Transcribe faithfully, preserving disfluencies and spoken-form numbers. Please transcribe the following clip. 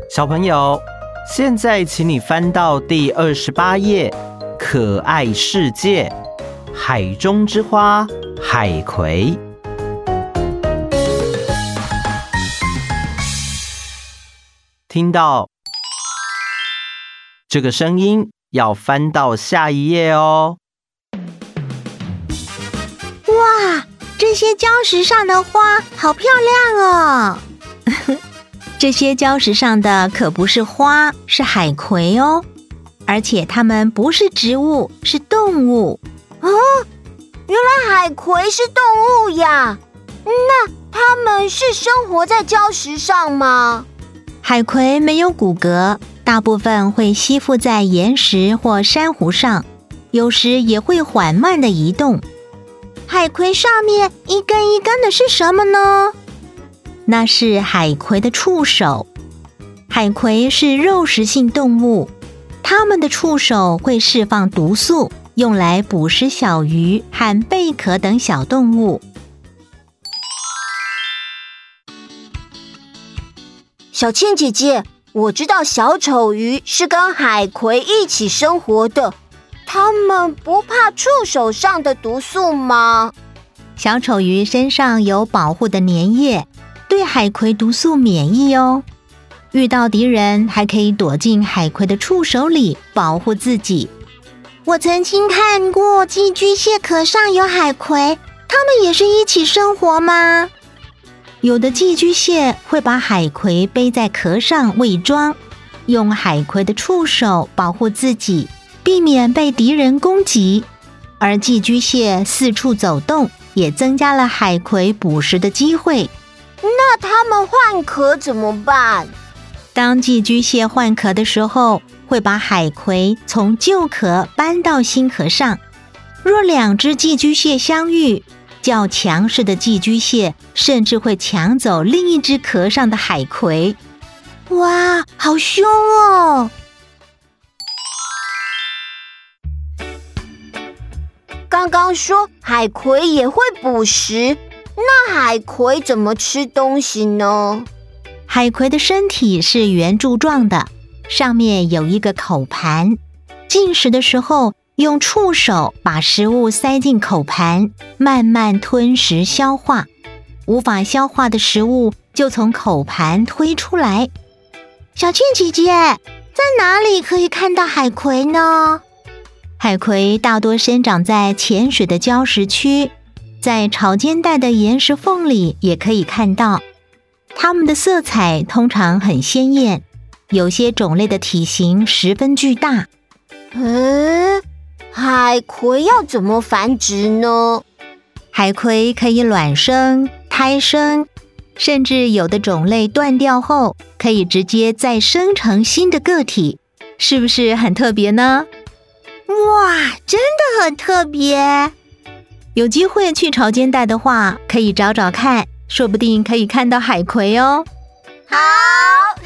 小朋友，现在请你翻到第二十八页，可爱世界，海中之花，海葵。听到这个声音，要翻到下一页哦。 哇，这些礁石上的花好漂亮哦！这些礁石上的可不是花，是海葵哦。而且它们不是植物，是动物。 哦，原来海葵是动物呀！那它们是生活在礁石上吗？ 海葵没有骨骼，大部分会吸附在岩石或珊瑚上，有时也会缓慢地移动。 海葵上面一根一根的是什么呢？ 那是海葵的触手。海葵是肉食性动物，它们的触手会释放毒素，用来捕食小鱼和贝壳等小动物。 小倩姐姐，我知道小丑鱼是跟海葵一起生活的，它们不怕触手上的毒素吗？ 小丑鱼身上有保护的粘液，对海葵毒素免疫哦。遇到敌人还可以躲进海葵的触手里保护自己。 我曾经看过寄居蟹壳上有海葵，它们也是一起生活吗？ 有的寄居蟹会把海葵背在壳上伪装，用海葵的触手保护自己，避免被敌人攻击。而寄居蟹四处走动，也增加了海葵捕食的机会。 那它们换壳怎么办？ 当寄居蟹换壳的时候，会把海葵从旧壳搬到新壳上。若两只寄居蟹相遇，较强势的寄居蟹甚至会抢走另一只壳上的海葵。 哇，好凶哦！刚刚说海葵也会捕食，那海葵怎么吃东西呢？ 海葵的身体是圆柱状的，上面有一个口盘，进食的时候用触手把食物塞进口盘，慢慢吞食消化，无法消化的食物就从口盘推出来。 小倩姐姐，在哪里可以看到海葵呢？ 海葵大多生长在浅水的礁石区，在潮间带的岩石缝里也可以看到。它们的色彩通常很鲜艳，有些种类的体型十分巨大。 嗯，海葵要怎么繁殖呢？ 海葵可以卵生、胎生，甚至有的种类断掉后，可以直接再生成新的个体，是不是很特别呢？ 哇，真的很特别！ 有机会去潮间带的话，可以找找看，说不定可以看到海葵哦。 好。